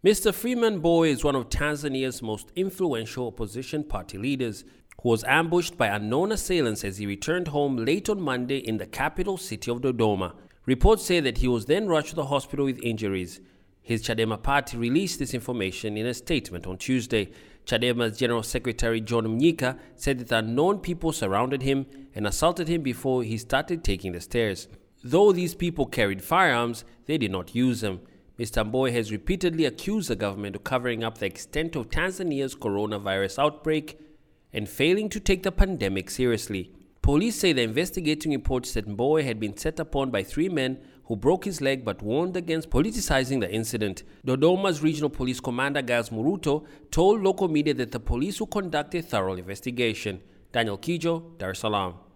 Mr. Freeman Mbowe is one of Tanzania's most influential opposition party leaders, who was ambushed by unknown assailants as he returned home late on Monday in the capital city of Dodoma. Reports say that he was then rushed to the hospital with injuries. His Chadema party released this information in a statement on Tuesday. Chadema's General Secretary John Mnyika said that unknown people surrounded him and assaulted him before he started taking the stairs. Though these people carried firearms, they did not use them. Mr. Mbowe has repeatedly accused the government of covering up the extent of Tanzania's coronavirus outbreak and failing to take the pandemic seriously. Police say they're investigating reports that Mbowe had been set upon by 3 men who broke his leg but warned against politicizing the incident. Dodoma's regional police commander Giles Muruto told local media that the police will conduct a thorough investigation. Daniel Kijo, Dar es Salaam.